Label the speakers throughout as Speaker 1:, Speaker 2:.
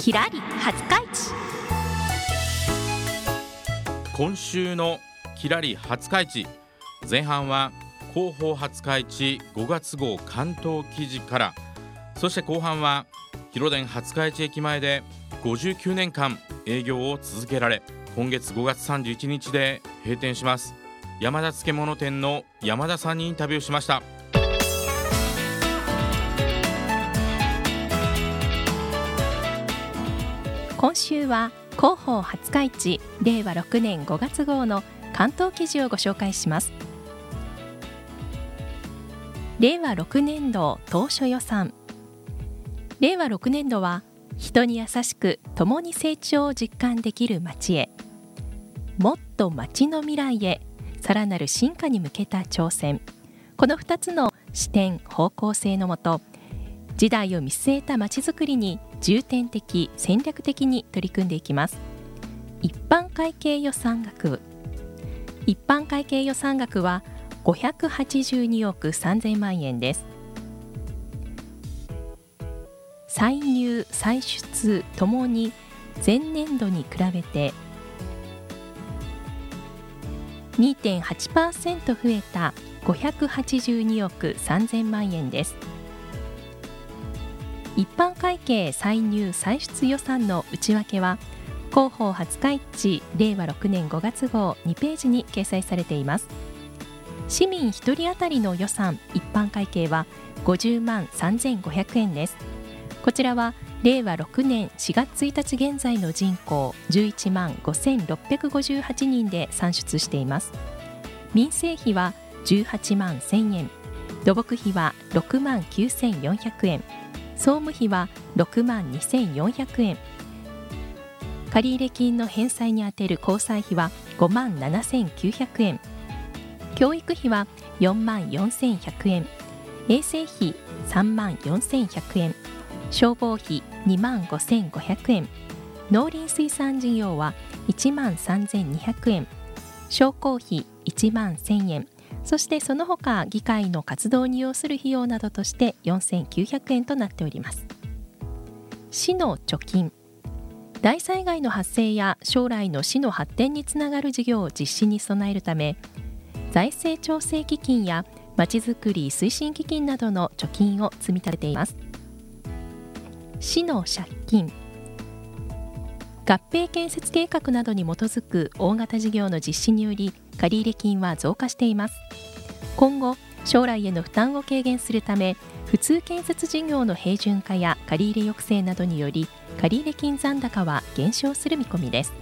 Speaker 1: きらり廿日市。
Speaker 2: 今週のきらり廿日市、前半は広報廿日市5月号関東記事から、そして後半は広電廿日市駅前で59年間営業を続けられ、今月5月31日で閉店します山田漬物店の山田さんにインタビューしました。
Speaker 1: 今週は広報廿日市令和6年5月号の関東記事をご紹介します。令和6年度当初予算。令和6年度は人に優しく共に成長を実感できる街へ、もっと街の未来へ、さらなる進化に向けた挑戦、この2つの視点方向性のもと、時代を見据えた街づくりに重点的戦略的に取り組んでいきます。一般会計予算額。一般会計予算額は582億3000万円です。歳入歳出ともに前年度に比べて 2.8% 増えた582億3000万円です。一般会計歳入歳出予算の内訳は広報廿日市令和6年5月号2ページに掲載されています。市民1人当たりの予算一般会計は50万3500円です。こちらは令和6年4月1日現在の人口11万5658人で算出しています。民生費は18万1000円、土木費は6万9400円、総務費は6万2400円、借入金の返済に充てる交際費は5万7900円、教育費は4万4100円、衛生費3万4100円、消防費2万5500円、農林水産事業は1万3200円、商工費1万1000円、そしてその他議会の活動に要する費用などとして4900円となっております。市の貯金。大災害の発生や将来の市の発展につながる事業を実施に備えるため、財政調整基金やまちづくり推進基金などの貯金を積み立てています。市の借金。合併建設計画などに基づく大型事業の実施により借入金は増加しています。今後将来への負担を軽減するため、普通建設事業の平準化や借入抑制などにより借入金残高は減少する見込みです。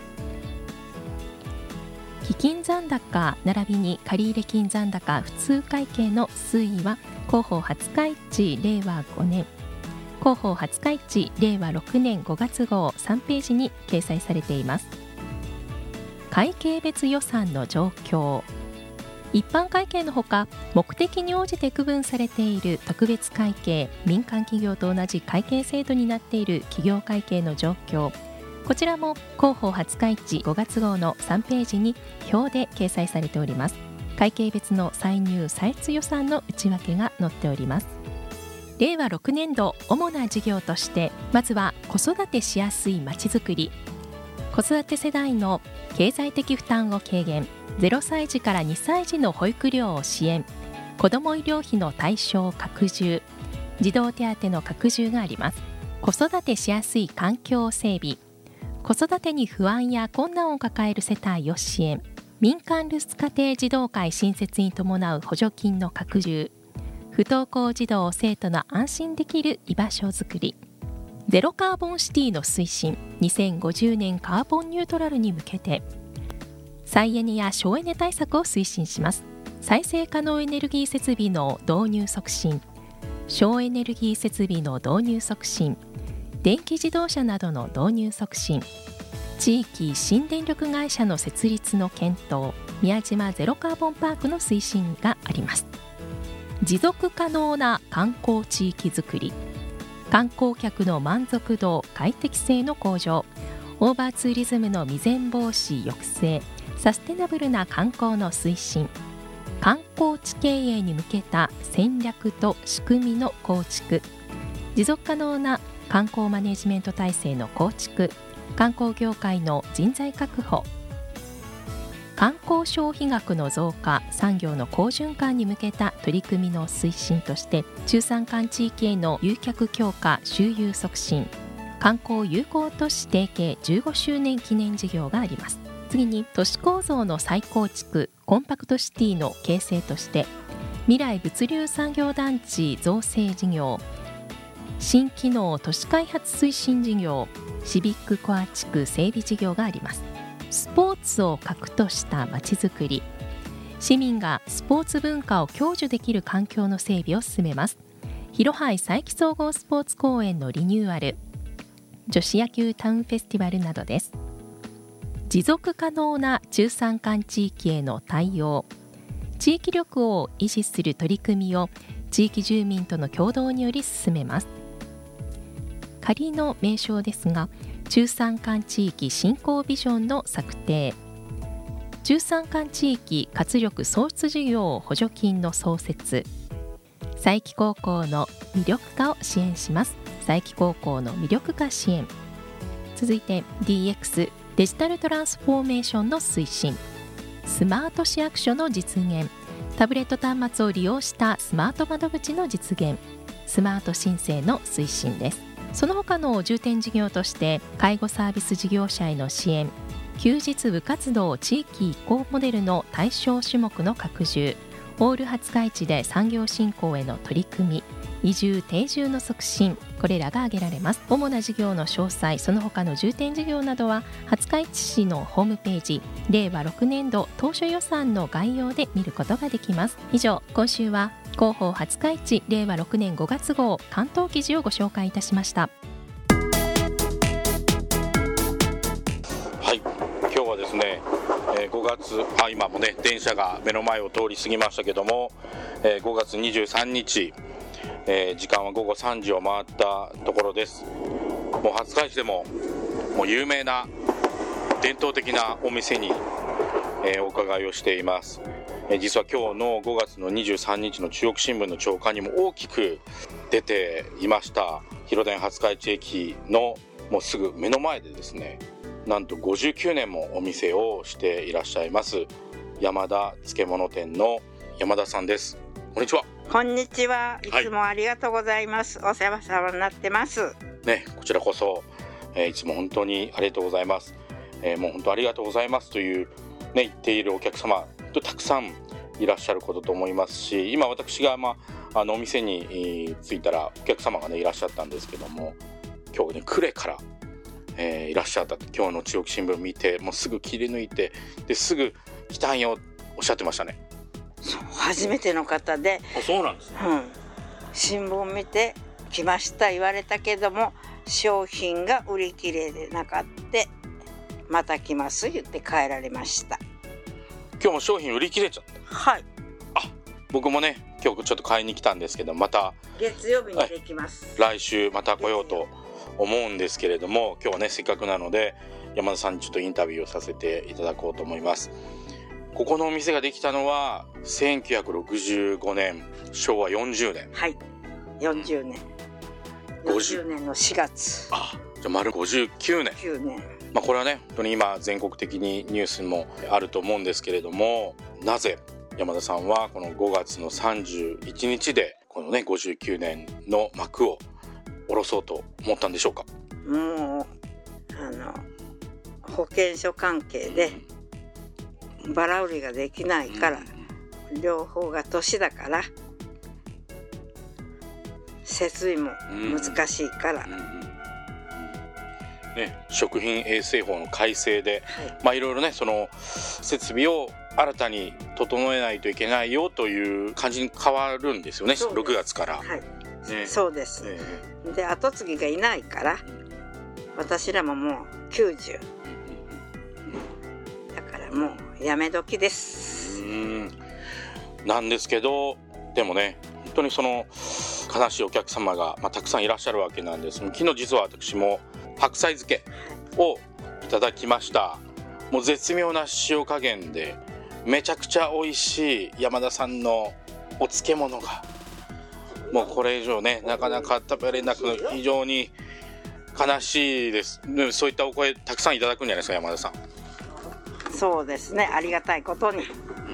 Speaker 1: 基金残高並びに借入金残高普通会計の推移は広報廿日市令和5年、広報廿日市令和6年5月号3ページに掲載されています。会計別予算の状況。一般会計のほか、目的に応じて区分されている特別会計、民間企業と同じ会計制度になっている企業会計の状況、こちらも広報廿日市5月号の3ページに表で掲載されております。会計別の歳入歳出予算の内訳が載っております。令和6年度主な事業として、まずは子育てしやすいまちづくり。子育て世代の経済的負担を軽減、0歳児から2歳児の保育料を支援、子ども医療費の対象拡充、児童手当の拡充があります。子育てしやすい環境整備。子育てに不安や困難を抱える世帯を支援、民間留守家庭児童会新設に伴う補助金の拡充、不登校児童生徒の安心できる居場所づくり、ゼロカーボンシティの推進、2050年カーボンニュートラルに向けて、再エネや省エネ対策を推進します。再生可能エネルギー設備の導入促進、省エネルギー設備の導入促進、電気自動車などの導入促進、地域新電力会社の設立の検討、宮島ゼロカーボンパークの推進があります。持続可能な観光地域づくり、観光客の満足度快適性の向上、オーバーツーリズムの未然防止抑制、サステナブルな観光の推進、観光地経営に向けた戦略と仕組みの構築、持続可能な観光マネジメント体制の構築、観光業界の人材確保、観光消費額の増加、産業の好循環に向けた取り組みの推進として、中山間地域への誘客強化・周遊促進、観光友好都市提携15周年記念事業があります。次に、都市構造の再構築、コンパクトシティの形成として、未来物流産業団地造成事業、新機能都市開発推進事業、シビックコア地区整備事業があります。スポーツを核としたまちづくり、市民がスポーツ文化を享受できる環境の整備を進めます。広杯佐伯総合スポーツ公園のリニューアル、女子野球タウンフェスティバルなどです。持続可能な中山間地域への対応、地域力を維持する取り組みを地域住民との共同により進めます。仮の名称ですが、中山間地域振興ビジョンの策定、中山間地域活力創出事業補助金の創設、佐伯高校の魅力化を支援します。佐伯高校の魅力化支援。続いて DX デジタルトランスフォーメーションの推進、スマート市役所の実現、タブレット端末を利用したスマート窓口の実現、スマート申請の推進です。その他の重点事業として、介護サービス事業者への支援、休日部活動地域移行モデルの対象種目の拡充、オール廿日市で産業振興への取り組み、移住定住の促進、これらが挙げられます。主な事業の詳細、その他の重点事業などは廿日市市のホームページ、令和6年度当初予算の概要で見ることができます。以上、今週は広報廿日市令和6年5月号関東記事をご紹介いたしました。
Speaker 2: はい、今日はですね、5月今もね電車が目の前を通り過ぎましたけども、5月23日、時間は午後3時を回ったところです。もう廿日市でも有名な伝統的なお店に、お伺いをしています。実は今日の5月の23日の中国新聞の朝刊にも大きく出ていました。広電廿日市駅のもうすぐ目の前でですね、なんと59年もお店をしていらっしゃいます山田漬物店の山田さんです。こんにちは。
Speaker 3: こんにちは。いつもありがとうございます。お世話様になってます
Speaker 2: ね。こちらこそ、いつも本当にありがとうございます。もう本当ありがとうございますという、ね、言っているお客様とたくさんいらっしゃることと思いますし、今私が、お店に着いたらお客様がねいらっしゃったんですけども、今日ね呉から、いらっしゃった。今日の中国新聞見てもうすぐ切り抜いて、ですぐ来たんよおっしゃってましたね。
Speaker 3: そう、初めての方で。
Speaker 2: そうなんですね、
Speaker 3: 新聞見て来ました言われたけども、商品が売り切れでなかって、また来ます言って帰られました。
Speaker 2: 今日も商品売り切れちゃった。
Speaker 3: はい。
Speaker 2: 僕もね今日ちょっと買いに来たんですけど、また
Speaker 3: 月曜日にできます。
Speaker 2: 来週また来ようと思うんですけれども、今日はねせっかくなので山田さんにちょっとインタビューをさせていただこうと思います。ここのお店ができたのは1965年、昭和40年。
Speaker 3: はい、40年。40年の4月。
Speaker 2: じゃあ丸59年。
Speaker 3: 9年。
Speaker 2: これはね本当に今全国的にニュースもあると思うんですけれども、なぜ山田さんはこの5月の31日でこのね59年の幕を下ろそうと思ったんでしょうか。
Speaker 3: もう保険証関係でバラ売りができないから、両方が年だから設備も難しいから、
Speaker 2: 食品衛生法の改正で、いろいろねその設備を新たに整えないといけないよという感じに変わるんですよね。6月から。
Speaker 3: そうです、で後継ぎがいないから私らももう90だからもうやめ時です。
Speaker 2: なんですけど、でもね本当にその悲しいお客様が、たくさんいらっしゃるわけなんです。昨日実は私も白菜漬けをいただきました。もう絶妙な塩加減でめちゃくちゃ美味しい山田さんのお漬物がもうこれ以上ねなかなか食べれなく非常に悲しいです。でもそういったお声たくさんいただくんじゃないですか、山田さん。
Speaker 3: そうですね、ありがたいことに。
Speaker 2: ね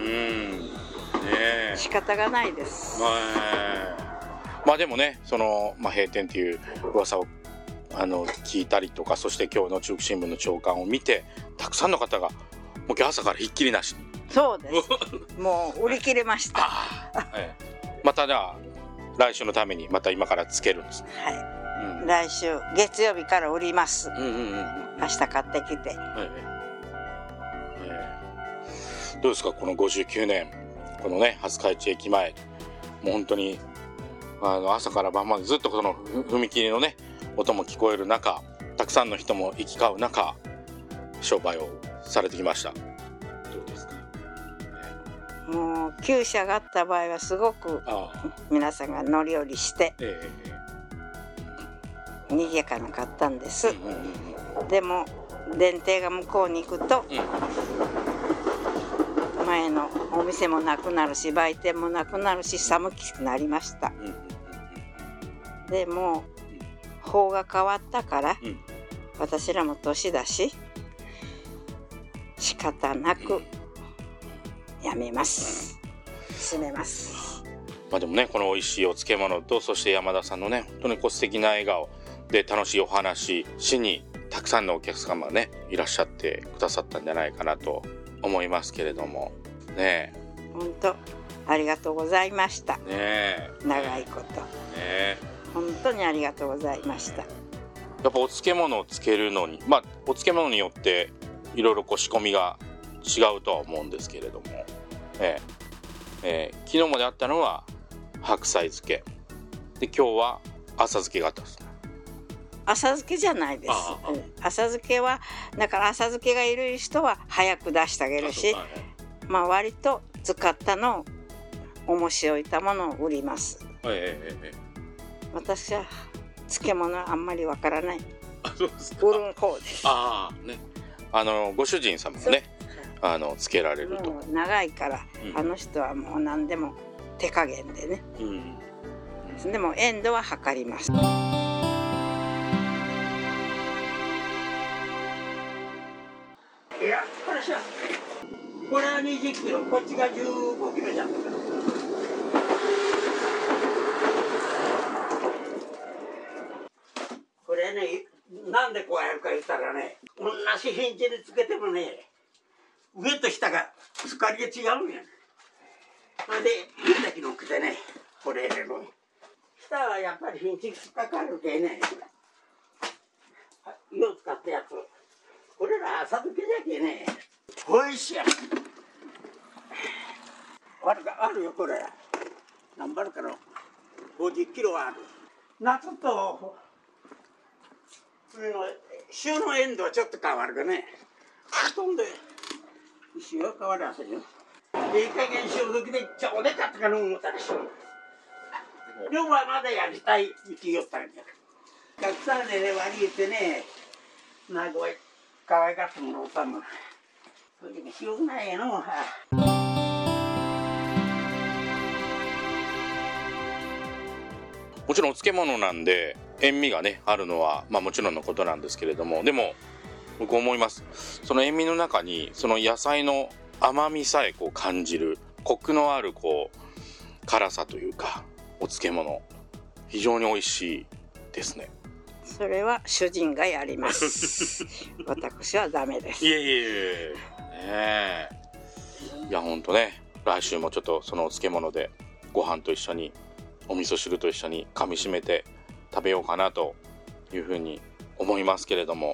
Speaker 2: え、
Speaker 3: 仕方がないです。
Speaker 2: まあでもね、その、閉店っていう噂を聞いたりとか、そして今日の中国新聞の朝刊を見て、たくさんの方がもう今日朝からひっきりなしに。
Speaker 3: そうですもう売り切れました
Speaker 2: またじゃあ来週のためにまた今からつけるんです、
Speaker 3: はい、来週月曜日から売ります、明日買ってきて、
Speaker 2: どうですかこの59年このね廿日市駅前、もう本当に朝から晩までずっとその踏切のね音も聞こえる中、たくさんの人も行き交う中商売をされてきました。どうですか？
Speaker 3: もう厩舎があった場合はすごく皆さんが乗り降りして賑やかなかったんです、でも電停が向こうに行くと、前のお店もなくなるし売店もなくなるし寒くなりました、でも法が変わったから、私らも年だし仕方なくやめます、閉めます。
Speaker 2: でもねこの美味しいお漬物と、そして山田さんのね本当に素敵な笑顔で楽しいお話しにたくさんのお客様がねいらっしゃってくださったんじゃないかなと思いますけれどもね。
Speaker 3: 本当ありがとうございました
Speaker 2: ね。
Speaker 3: 長いことね本当にありがとうございました。
Speaker 2: やっぱお漬物をつけるのにお漬物によっていろいろ仕込みが違うとは思うんですけれども、昨日まであったのは白菜漬けで、今日は浅漬けがあったんです。
Speaker 3: 浅漬けじゃないです。浅漬けはだから浅漬けがいる人は早く出してあげるし、割と使ったのを重し置いたものを売ります、私は漬物はあんまりわからない。
Speaker 2: そうですか。
Speaker 3: 売る方です。
Speaker 2: ご主人様もねつけられると
Speaker 3: もう長いから、あの人はもう何でも手加減でね、でも塩度は測ります。いやこれは20キロ、こっちが15キロじゃん。これね、なんでこうやるか言ったらね、同じ品種でつけてもね、上と下が光が違うんや。それで上だけ乗っけてね、これ入れる。下はやっぱり品種かかるけね、色使ったやつ。これら浅漬けじゃけね、おいしいやん。あるよこれ。何バルかの50キロはある。夏と週の塩度はちょっと変わるけどね。ほとんど一緒は変わりませんよ。いい加減潮時でちょうで買ったかの思ったらしょ。量はまだやりたい生きよったんや。お客さんでね割り入れてね、なごい可愛がってもらったの。それで広くないやの。
Speaker 2: もちろんお漬物なんで塩味がねあるのはもちろんのことなんですけれども、でも僕思います。その塩味の中にその野菜の甘みさえ感じるコクのある辛さというか、お漬物非常に美味しいですね。
Speaker 3: それは主人がやります私はダメです。
Speaker 2: いや本当ね、来週もちょっとそのお漬物でご飯と一緒にお味噌汁と一緒に噛み締めて食べようかなというふうに思いますけれども、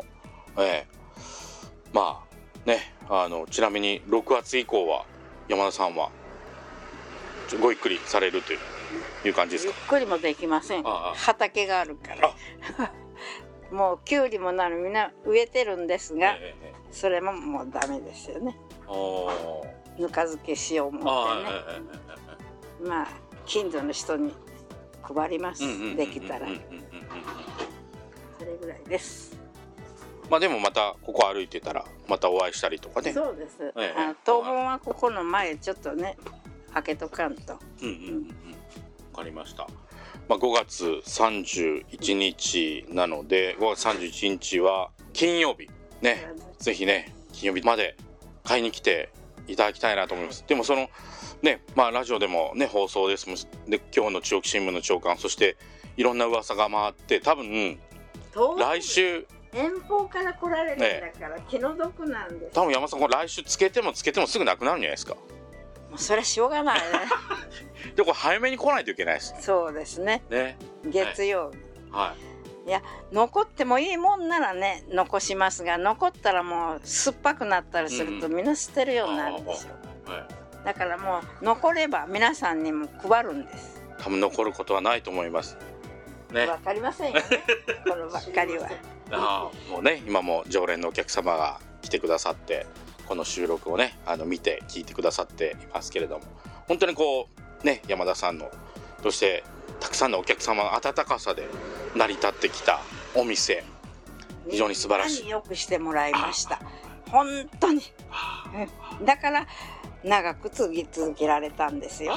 Speaker 2: ちなみに6月以降は山田さんはごゆっくりされるという感じですか？
Speaker 3: ゆっくりもできません。畑があるからもうきゅうりもなるみんな植えてるんですが、それももうダメですよね。ぬか漬けしよう思ってね、近所の人に配ります、できたら。それぐらいです。
Speaker 2: でもまたここ歩いてたらまたお会いしたりとかね。
Speaker 3: そうです、当分はここの前ちょっとね開けとかんと。
Speaker 2: わかりました。 5月31日なので、5月31日は金曜日ね、ぜひね金曜日まで買いに来ていただきたいなと思います。でもそのね、ラジオでもね放送ですで、今日の中央新聞の朝刊、そしていろんな噂が回って、多分来週
Speaker 4: 遠方から来られるんだから気の毒なんです。
Speaker 2: 多分山さん、これ来週つけてもすぐなくなるんじゃないですか。
Speaker 4: もうそれはしょうがないね。
Speaker 2: でこれ早めに来ないといけないです。
Speaker 4: そうですね。月曜日。いや、残ってもいいもんならね残しますが、残ったらもう酸っぱくなったりするとみんな捨てるようになるんですよ。だからもう残れば皆さんにも配るんです。
Speaker 2: 多分残ることはないと思いますね。
Speaker 4: わかりませんよね。このばっかりは。
Speaker 2: もうね、今も常連のお客様が来てくださって、この収録をね見て聞いてくださっていますけれども、本当にこうね、山田さんのそしてたくさんのお客様の温かさで成り立ってきたお店、非常に素晴らしい。
Speaker 4: よくしてもらいました。本当に。だから長く続けられたんですよ。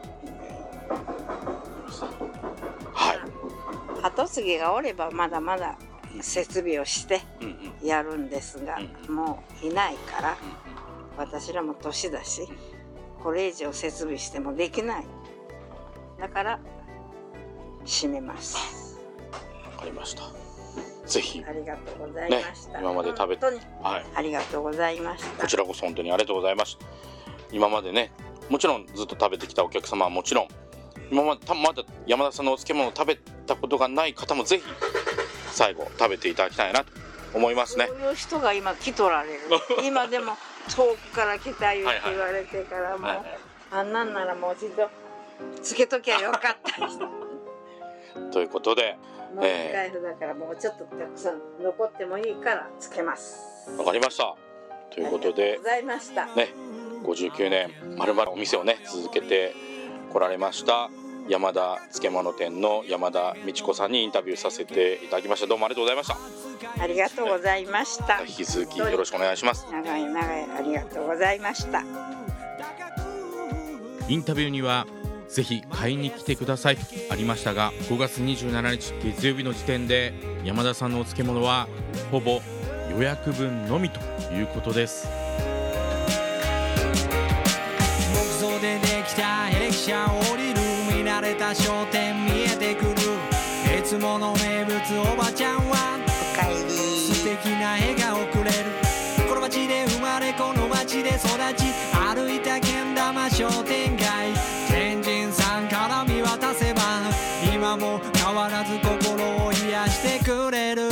Speaker 4: 後継ぎがおればまだまだ設備をしてやるんですが、もういないから、私らも年だしこれ以上設備してもできない。だから閉めます。
Speaker 2: わかりました。ぜひ。
Speaker 4: ありがとうございました。
Speaker 2: 今まで食べて、
Speaker 4: ありがとうございました。
Speaker 2: こちらこそ本当にありがとうございました。今までね、もちろんずっと食べてきたお客様はもちろん、今までまだ山田さんのお漬物を食べたことがない方もぜひ最後食べていただきたいなと思いますね。
Speaker 4: そういう人が今来とられる。今でも遠くから来た言われてからもう、あんなんならもう一度つけときゃよかった
Speaker 2: ということで、
Speaker 4: もう一回だからもうちょっとたくさん残ってもいいからつけます。
Speaker 2: わかりました。ということで、
Speaker 4: ありがとうございました。
Speaker 2: ね、59年まるまるお店をね続けて来られました山田漬物店の山田美智子さんにインタビューさせていただきました。どうもありがとうございました。
Speaker 4: ありがとうございました。
Speaker 2: 引き続きよろしくお願いします。
Speaker 4: 長いありがとうございました。
Speaker 2: インタビューにはぜひ買いに来てくださいとありましたが、5月27日月曜日の時点で山田さんのお漬物はほぼ予約分のみということです。
Speaker 5: 木造でできた駅舎を降りる見慣れた商店見えてくる、いつもの名物おばちゃんは素敵な笑顔くれる。この街で生まれこの街で育ち歩いたけん玉商店街、天神さんから見渡せば今も変わらず心を癒してくれる。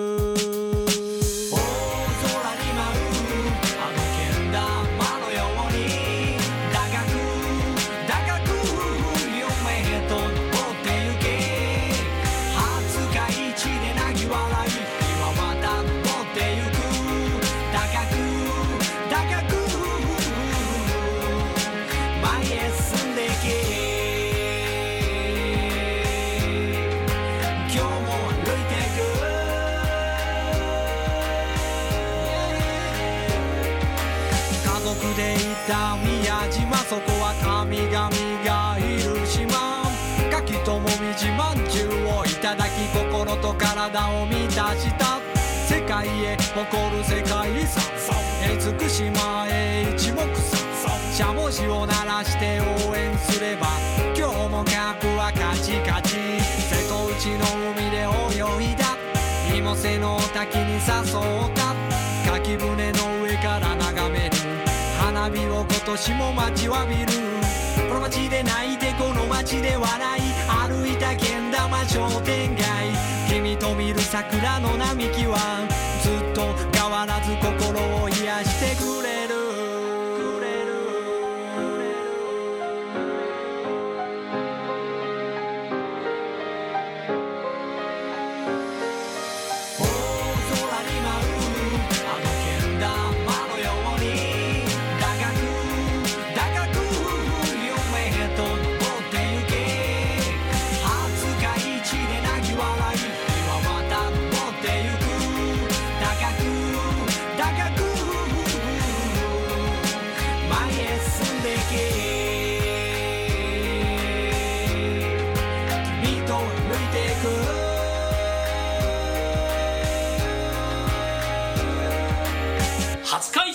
Speaker 5: 宮島、そこは神々がいる島。かきともみじまんじゅうをいただき心と体を満たした。世界へ誇る世界遺産厳島へ一目散、しゃもじを鳴らして応援すれば今日もカップはカチカチ。瀬戸内の海で泳いだ芋瀬の滝に誘ったかき船の上から眺める花火を今年も待ちわびる。この街で泣いてこの街で笑い歩いたけん玉商店街、君と見る桜の並木はずっと変わらず心を癒してくれる。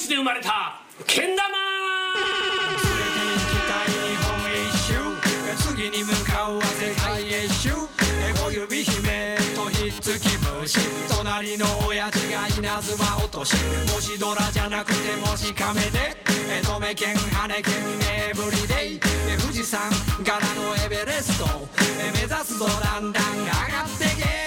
Speaker 6: 地で生まれたけん玉。
Speaker 5: 次に向かうは世界一周。小指姫とひっつき虫、隣の親父が稲妻落とし、もしドラじゃなくてもし亀で、止め剣羽根剣エブリデイ、富士山柄のエベレスト、目指すぞだんだん上がってけ。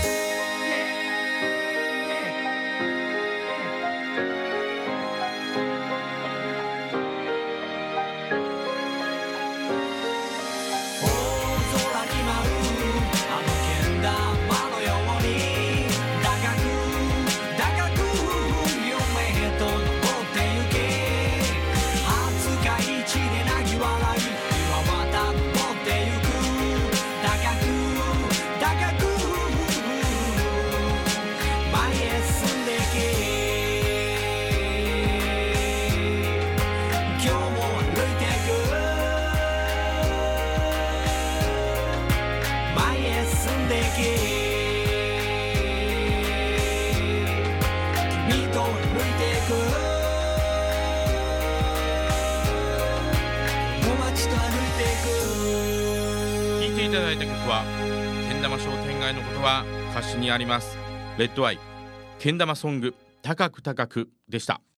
Speaker 2: 聴いていただいた曲はけん玉商店街のことは歌詞にあります。レッドアイけん玉ソング高く高くでした。